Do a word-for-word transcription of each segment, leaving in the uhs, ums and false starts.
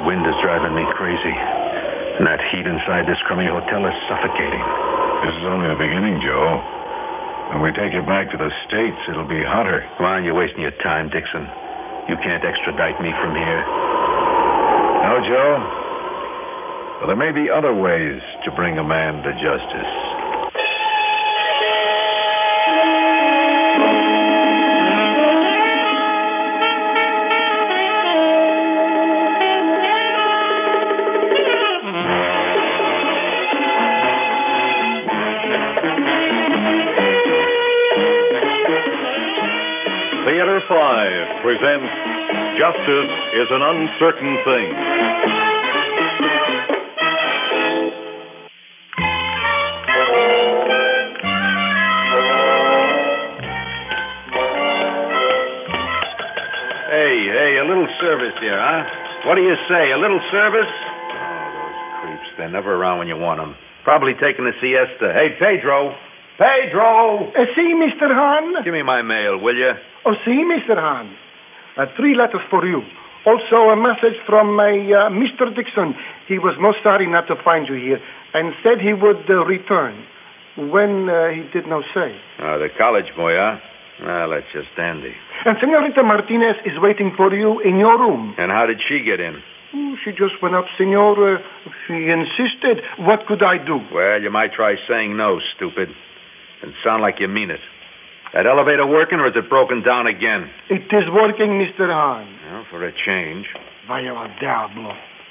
wind is driving me crazy. And that heat inside this crummy hotel is suffocating. This is only the beginning, Joe. When we take you back to the States, it'll be hotter. Come on, you're wasting your time, Dixon. You can't extradite me from here. No, Joe. Well, there may be other ways to bring a man to justice. Theater five presents Justice is an Uncertain Thing. Hey, hey, a little service here, huh? What do you say, a little service? Oh, those creeps. They're never around when you want them. Probably taking a siesta. Hey, Pedro. Pedro! Uh, see, Mister Hahn? Give me my mail, will you? Oh, see, Mister Hahn. Uh, three letters for you. Also a message from my uh, Mister Dixon. He was most sorry not to find you here and said he would uh, return. When uh, he did not say. Oh, the college boy, huh? Well, that's just dandy. And Senorita Martinez is waiting for you in your room. And how did she get in? Oh, she just went up, Senor. Uh, she insisted. What could I do? Well, you might try saying no, stupid. And sound like you mean it. That elevator working, or is it broken down again? It is working, Mister Hahn. Well, for a change. Vaya al diablo.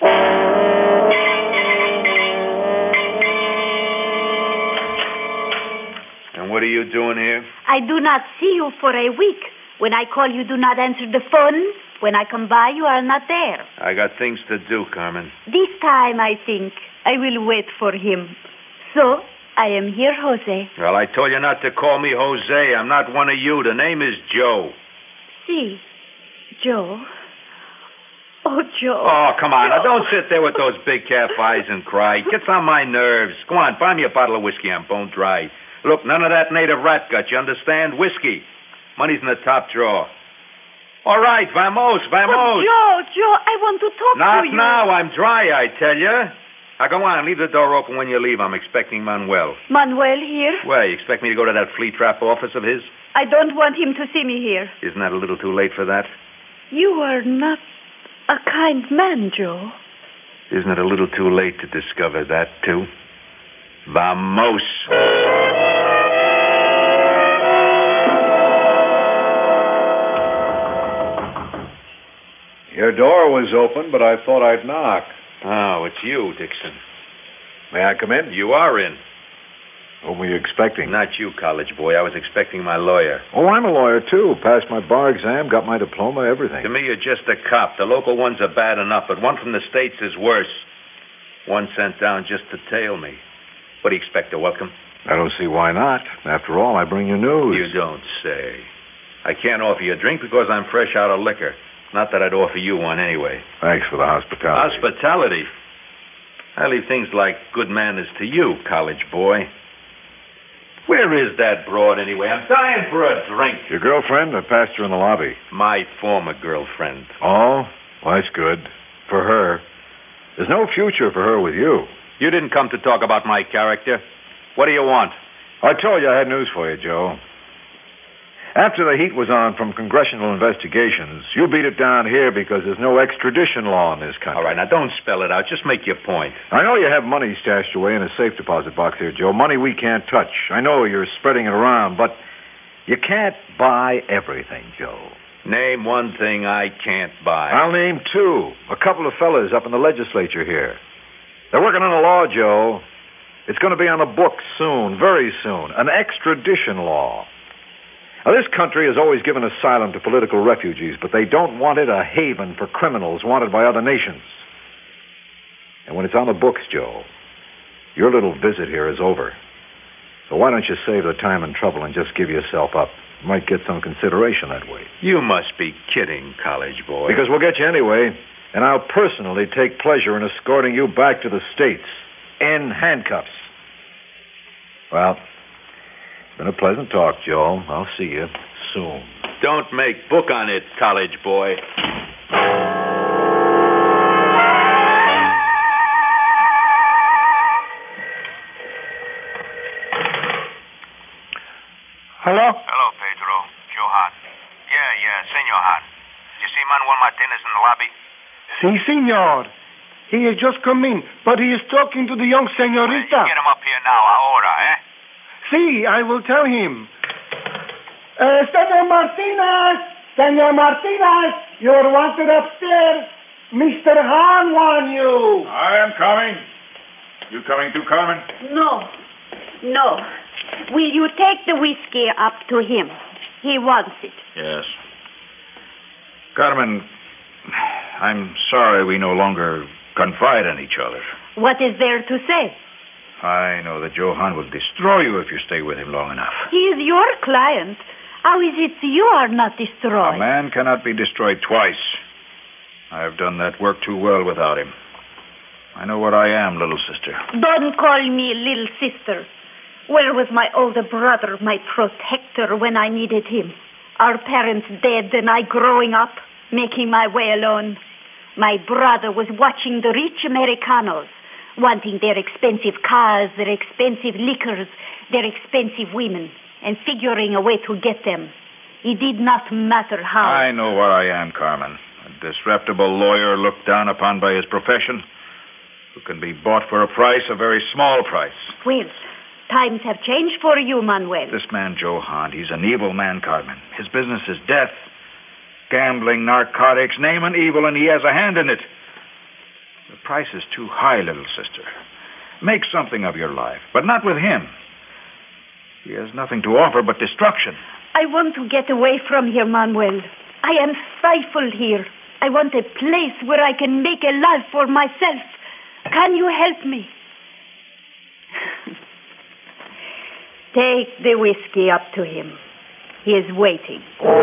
And what are you doing here? I do not see you for a week. When I call, you do not answer the phone. When I come by, you are not there. I got things to do, Carmen. This time, I think, I will wait for him. So, I am here, Jose. Well, I told you not to call me Jose. I'm not one of you. The name is Joe. See, Joe. Oh, Joe. Oh, come on. Joe. Now, don't sit there with those big calf eyes and cry. Gets on my nerves. Go on, buy me a bottle of whiskey. I'm bone dry. Look, none of that native rat gut, you understand? Whiskey. Money's in the top drawer. All right, vamos, vamos. Oh, Joe, Joe, I want to talk Not to you. now. I'm dry, I tell you. Now, go on. Leave the door open when you leave. I'm expecting Manuel. Manuel here? Well, you expect me to go to that flea trap office of his? I don't want him to see me here. Isn't that a little too late for that? You are not a kind man, Joe. Isn't it a little too late to discover that, too? Vamos. Your door was open, but I thought I'd knock. Oh, it's you, Dixon. May I come in? You are in. Whom were you expecting? Not you, college boy. I was expecting my lawyer. Oh, I'm a lawyer, too. Passed my bar exam, got my diploma, everything. To me, you're just a cop. The local ones are bad enough, but one from the States is worse. One sent down just to tail me. What do you expect, to welcome? I don't see why not. After all, I bring you news. You don't say. I can't offer you a drink because I'm fresh out of liquor. Not that I'd offer you one anyway. Thanks for the hospitality. Hospitality? I leave things like good manners to you, college boy. Where is that broad, anyway? I'm dying for a drink. Your girlfriend? I passed her in the lobby. My former girlfriend. Oh? Well, that's good. For her. There's no future for her with you. You didn't come to talk about my character. What do you want? I told you I had news for you, Joe. After the heat was on from congressional investigations, you beat it down here because there's no extradition law in this country. All right, now don't spell it out. Just make your point. I know you have money stashed away in a safe deposit box here, Joe. Money we can't touch. I know you're spreading it around, but you can't buy everything, Joe. Name one thing I can't buy. I'll name two. A couple of fellas up in the legislature here. They're working on a law, Joe. It's going to be on the books soon, very soon. An extradition law. Now, this country has always given asylum to political refugees, but they don't want it a haven for criminals wanted by other nations. And when it's on the books, Joe, your little visit here is over. So why don't you save the time and trouble and just give yourself up? You might get some consideration that way. You must be kidding, college boy. Because we'll get you anyway, and I'll personally take pleasure in escorting you back to the States in handcuffs. Well, it's been a pleasant talk, Joe. I'll see you soon. Don't make book on it, college boy. Hello, Pedro. Johan. Yeah, yeah, Senor Han. You see Manuel Martinez in the lobby? Si, senor. He has just come in, but he is talking to the young senorita. Get him up here now, ahora, eh? Si, I will tell him. Uh, Senor Martinez! Senor Martinez! You're wanted upstairs. Mister Han wants you. I am coming. You coming too, Carmen? No. No. Will you take the whiskey up to him? He wants it. Yes. Carmen, I'm sorry we no longer confide in each other. What is there to say? I know that Johan will destroy you if you stay with him long enough. He is your client. How is it you are not destroyed? A man cannot be destroyed twice. I have done that work too well without him. I know what I am, little sister. Don't call me little sister. Where was my older brother, my protector, when I needed him? Our parents dead and I growing up, making my way alone. My brother was watching the rich Americanos, wanting their expensive cars, their expensive liquors, their expensive women, and figuring a way to get them. It did not matter how. I know what I am, Carmen. A disreputable lawyer looked down upon by his profession, who can be bought for a price, a very small price. Well, times have changed for you, Manuel. This man, Johan, he's an evil man, Carmen. His business is death. Gambling, narcotics, name an evil, and he has a hand in it. The price is too high, little sister. Make something of your life, but not with him. He has nothing to offer but destruction. I want to get away from here, Manuel. I am stifled here. I want a place where I can make a life for myself. Can you help me? Take the whiskey up to him. He is waiting.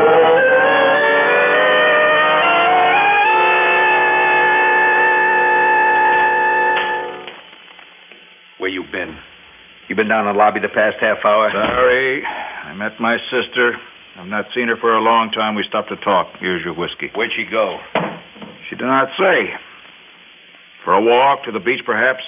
Where you been? You been down in the lobby the past half hour? Sorry. I met my sister. I've not seen her for a long time. We stopped to talk. Here's your whiskey. Where'd she go? She did not say. For a walk to the beach, perhaps.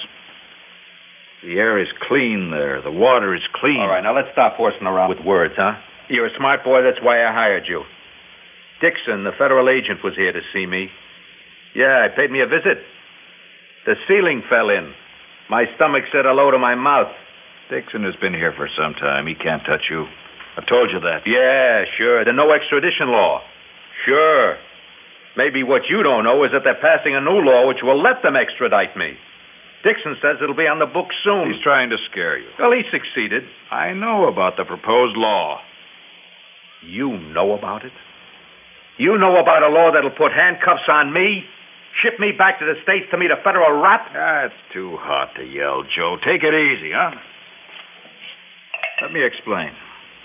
The air is clean there. The water is clean. All right, now let's stop horsing around with words, huh? You're a smart boy. That's why I hired you. Dixon, the federal agent, was here to see me. Yeah, he paid me a visit. The ceiling fell in. My stomach said hello to my mouth. Dixon has been here for some time. He can't touch you. I've told you that. Yeah, sure. The no extradition law. Sure. Maybe what you don't know is that they're passing a new law which will let them extradite me. Dixon says it'll be on the books soon. He's trying to scare you. Well, he succeeded. I know about the proposed law. You know about it? You know about a law that'll put handcuffs on me, ship me back to the States to meet a federal rap? That's too hot to yell, Joe. Take it easy, huh? Let me explain.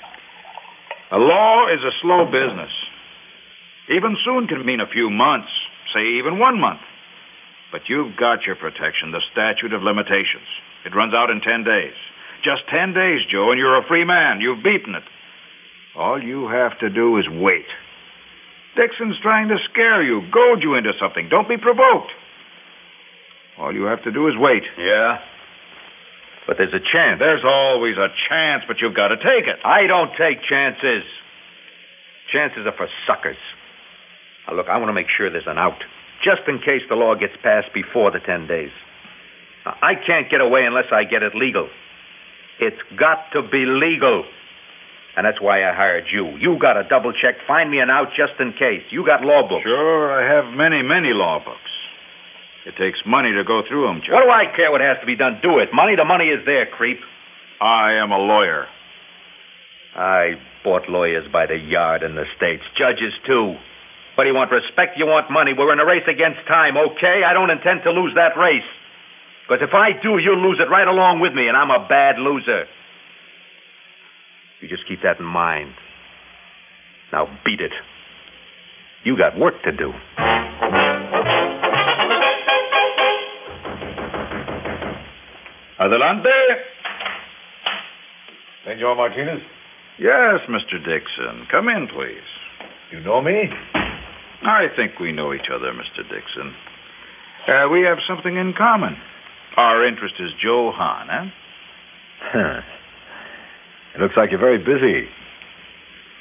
A law is a slow business. Even soon can mean a few months, say even one month. But you've got your protection, the statute of limitations. It runs out in ten days. Just ten days, Joe, and you're a free man. You've beaten it. All you have to do is wait. Dixon's trying to scare you, goad you into something. Don't be provoked. All you have to do is wait. Yeah? But there's a chance. There's always a chance, but you've got to take it. I don't take chances. Chances are for suckers. Now, look, I want to make sure there's an out, just in case the law gets passed before the ten days. Now, I can't get away unless I get it legal. It's got to be legal. And that's why I hired you. You got to double check, find me an out just in case. You got law books. Sure, I have many, many law books. It takes money to go through them, Joe. What do I care what has to be done? Do it. Money, the money is there, creep. I am a lawyer. I bought lawyers by the yard in the States. Judges, too. But you want respect, you want money. We're in a race against time, okay? I don't intend to lose that race. Because if I do, you'll lose it right along with me, and I'm a bad loser. You just keep that in mind. Now beat it. You got work to do. Adelante. Senor Martinez? Yes, Mister Dixon. Come in, please. You know me? I think we know each other, Mister Dixon. Uh, we have something in common. Our interest is Joe Han, eh? Huh. It looks like you're very busy.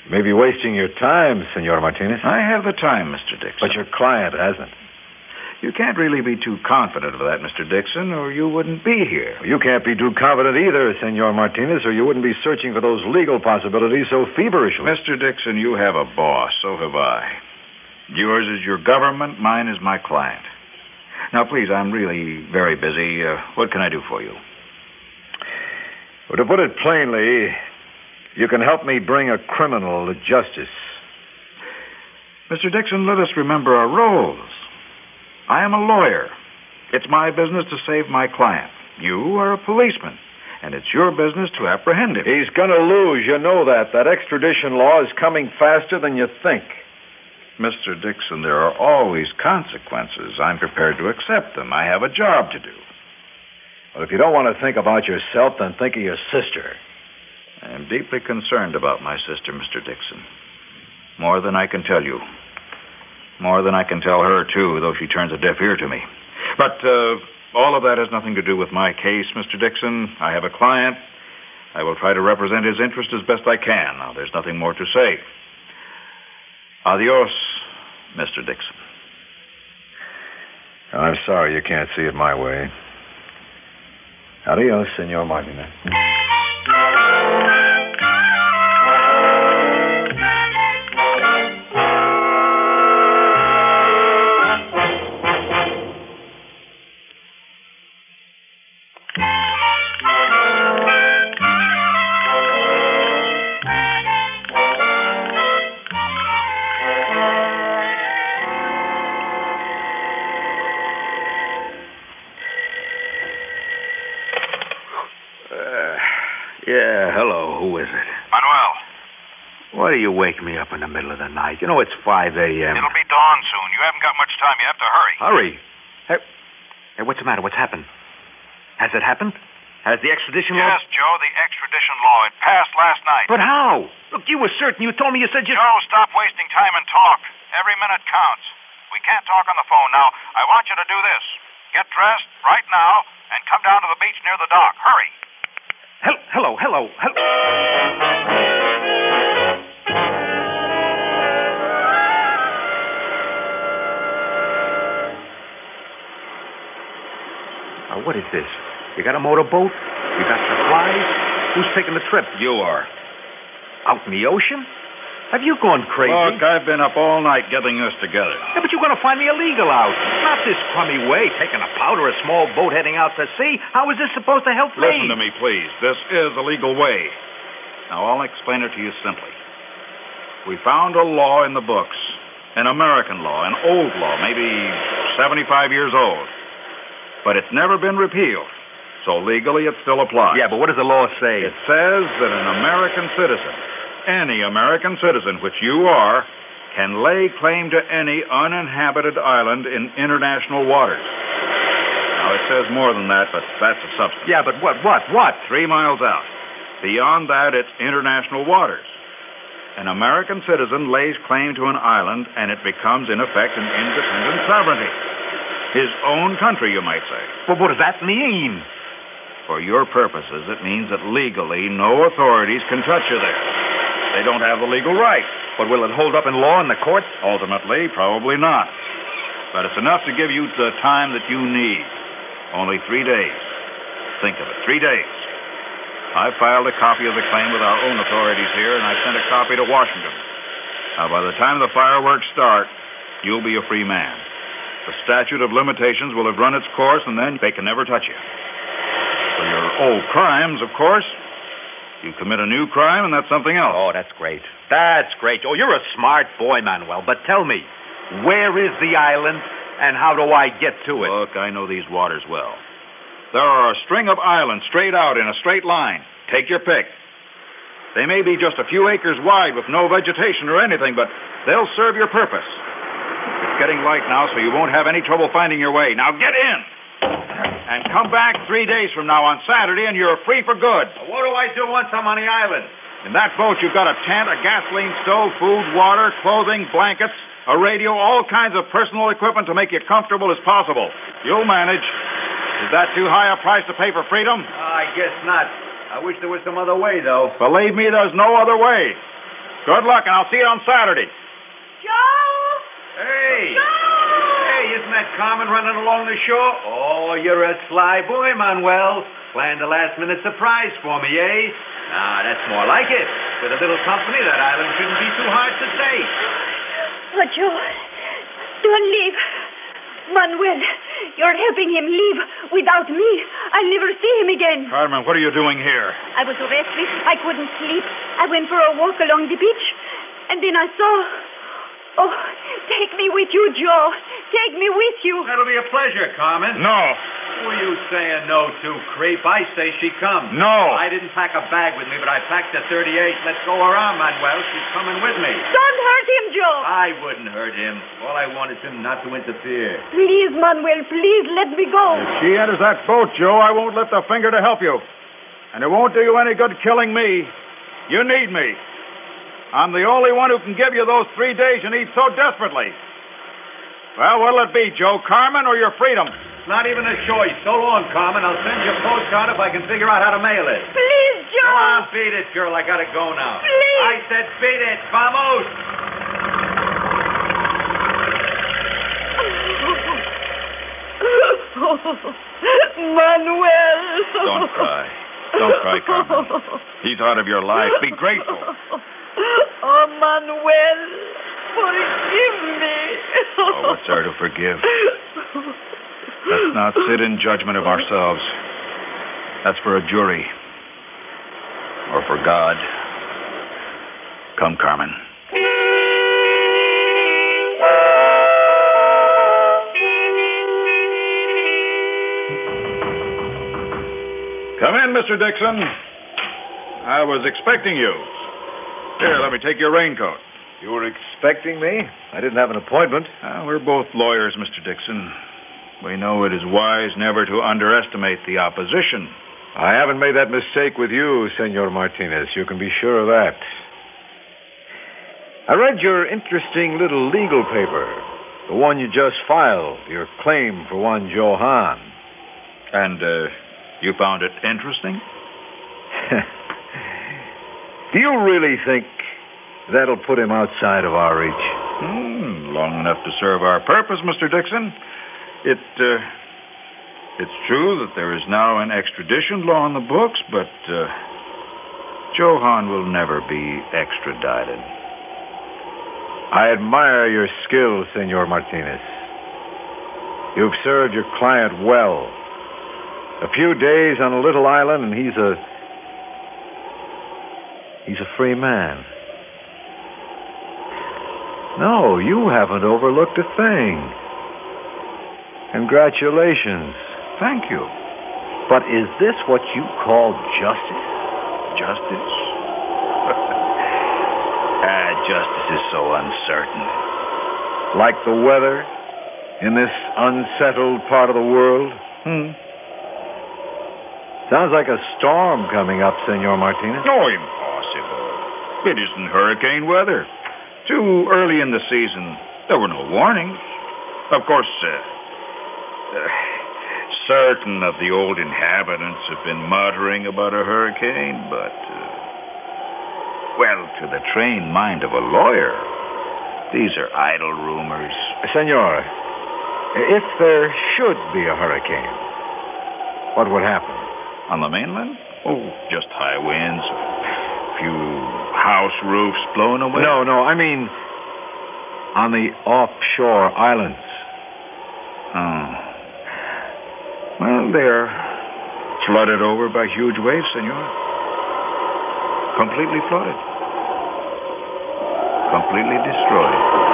You may be wasting your time, Senor Martinez. I have the time, Mister Dixon. But your client hasn't. You can't really be too confident of that, Mister Dixon, or you wouldn't be here. You can't be too confident either, Senor Martinez, or you wouldn't be searching for those legal possibilities so feverishly. Mister Dixon, you have a boss. So have I. Yours is your government. Mine is my client. Now, please, I'm really very busy. Uh, what can I do for you? Well, to put it plainly, you can help me bring a criminal to justice. Mister Dixon, let us remember our roles. I am a lawyer. It's my business to save my client. You are a policeman, and it's your business to apprehend him. He's going to lose. You know that. That extradition law is coming faster than you think. Mister Dixon, there are always consequences. I'm prepared to accept them. I have a job to do. Well, if you don't want to think about yourself, then think of your sister. I am deeply concerned about my sister, Mister Dixon. More than I can tell you. More than I can tell her, too, though she turns a deaf ear to me. But uh, all of that has nothing to do with my case, Mister Dixon. I have a client. I will try to represent his interest as best I can. Now, there's nothing more to say. Adios, Mister Dixon. I'm sorry you can't see it my way. Adios, Senor Martinez. Yeah, hello. Who is it? Manuel. Why do you wake me up in the middle of the night? You know it's five a.m. It'll be dawn soon. You haven't got much time. You have to hurry. Hurry? Hey, hey, what's the matter? What's happened? Has it happened? Has the extradition law... Yes, Joe, the extradition law. It passed last night. But how? Look, you were certain. You told me you said you... Joe, stop wasting time and talk. Every minute counts. We can't talk on the phone now. I want you to do this. Get dressed right now and come down to the beach near the dock. Hurry. Hello, hello, hello. Now, what is this? You got a motorboat? You got supplies? Who's taking the trip? You are. Out in the ocean? Have you gone crazy? Look, I've been up all night getting this together. Yeah, but you're going to find me illegal out. Not this crummy way, taking a powder, a small boat heading out to sea. How is this supposed to help me? Listen to me, please. This is a legal way. Now, I'll explain it to you simply. We found a law in the books, an American law, an old law, maybe seventy-five years old. But it's never been repealed, so legally it still applies. Yeah, but what does the law say? It says that an American citizen, any American citizen, which you are, can lay claim to any uninhabited island in international waters. Now, it says more than that, but that's the substance. Yeah, but what, what, what? Three miles out. Beyond that, it's international waters. An American citizen lays claim to an island, and it becomes, in effect, an independent sovereignty. His own country, you might say. Well, what does that mean? For your purposes, it means that legally no authorities can touch you there. They don't have the legal right. But will it hold up in law in the courts? Ultimately, probably not. But it's enough to give you the time that you need. Only three days. Think of it, three days. I filed a copy of the claim with our own authorities here, and I sent a copy to Washington. Now, by the time the fireworks start, you'll be a free man. The statute of limitations will have run its course, and then they can never touch you. For your old crimes, of course. You commit a new crime, and that's something else. Oh, that's great. That's great. Oh, you're a smart boy, Manuel. But tell me, where is the island, and how do I get to it? Look, I know these waters well. There are a string of islands straight out in a straight line. Take your pick. They may be just a few acres wide with no vegetation or anything, but they'll serve your purpose. It's getting light now, so you won't have any trouble finding your way. Now get in! And come back three days from now on Saturday, and you're free for good. What do I do once I'm on the island? In that boat, you've got a tent, a gasoline stove, food, water, clothing, blankets, a radio, all kinds of personal equipment to make you comfortable as possible. You'll manage. Is that too high a price to pay for freedom? Uh, I guess not. I wish there was some other way, though. Believe me, there's no other way. Good luck, and I'll see you on Saturday. Joe! Hey! Joe! Hey, isn't that Carmen running along the shore? Oh, you're a sly boy, Manuel. Planned a last-minute surprise for me, eh? Ah, that's more like it. With a little company, that island shouldn't be too hard to take. Oh, Joe, don't leave. Manuel, you're helping him leave without me. I'll never see him again. Carmen, what are you doing here? I was restless. I couldn't sleep. I went for a walk along the beach, and then I saw... Oh, take me with you, Joe. Take me with you. That'll be a pleasure, Carmen. No. Who are you saying no to, creep? I say she comes. No. I didn't pack a bag with me, but I packed a thirty-eight. Let's go around, Manuel. She's coming with me. Don't hurt him, Joe. I wouldn't hurt him. All I want is him not to interfere. Please, Manuel, please let me go. If she enters that boat, Joe, I won't lift a finger to help you. And it won't do you any good killing me. You need me. I'm the only one who can give you those three days you need so desperately. Well, what'll it be, Joe? Carmen or your freedom? Not even a choice. So long, Carmen. I'll send you a postcard if I can figure out how to mail it. Please, Joe. Come on, beat it, girl. I gotta go now. Please. I said beat it. Vamos. Manuel. Don't cry. Don't cry, Carmen. He's out of your life. Be grateful. Oh, Manuel, forgive me. Oh, what's there to forgive? Let's not sit in judgment of ourselves. That's for a jury. Or for God. Come, Carmen. Come in, Mister Dixon. I was expecting you. Here, let me take your raincoat. You were expecting me? I didn't have an appointment. Uh, we're both lawyers, Mister Dixon. We know it is wise never to underestimate the opposition. I haven't made that mistake with you, Senor Martinez. You can be sure of that. I read your interesting little legal paper, the one you just filed, your claim for one Joe Hahn. And, uh, you found it interesting? Do you really think that'll put him outside of our reach? Hmm, long enough to serve our purpose, Mister Dixon. It, uh, it's true that there is now an extradition law in the books, but, uh, Joe Hahn will never be extradited. I admire your skill, Senor Martinez. You've served your client well. A few days on a little island, and he's a... He's a free man. No, you haven't overlooked a thing. Congratulations. Thank you. But is this what you call justice? Justice? ah, justice is so uncertain. Like the weather in this unsettled part of the world? Hmm. Sounds like a storm coming up, Senor Martinez. Oh, impossible. It isn't hurricane weather. Too early in the season. There were no warnings. Of course, uh, uh, certain of the old inhabitants have been muttering about a hurricane, but, uh, well, to the trained mind of a lawyer, these are idle rumors. Senor, if there should be a hurricane, what would happen? On the mainland? Oh, just high winds, a few house roofs blown away. No, no, I mean on the offshore islands. Oh. Well, they're flooded over by huge waves, senor. Completely flooded. Completely destroyed.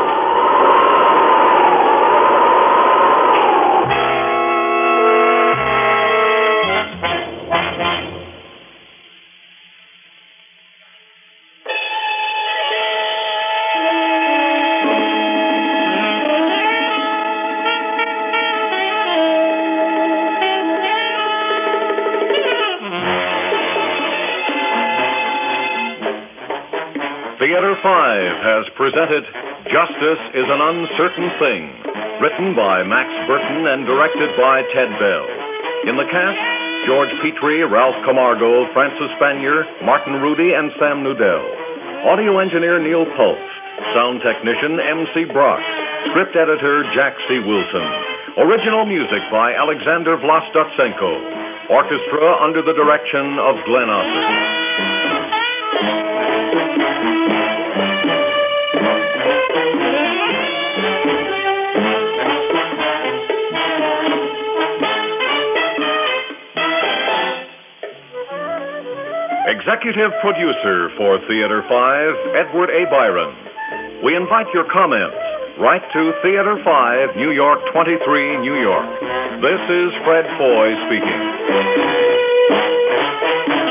Theater Five has presented Justice is an Uncertain Thing, written by Max Burton and directed by Ted Bell. In the cast, George Petrie, Ralph Camargo, Francis Spanier, Martin Rudy, and Sam Nudell. Audio engineer Neil Pulse. Sound technician M C Brock. Script editor Jack C. Wilson. Original music by Alexander Vlastotsenko. Orchestra under the direction of Glenn Osser. Executive producer for Theater five, Edward A. Byron. We invite your comments. Write to Theater five, New York twenty-three, New York. This is Fred Foy speaking.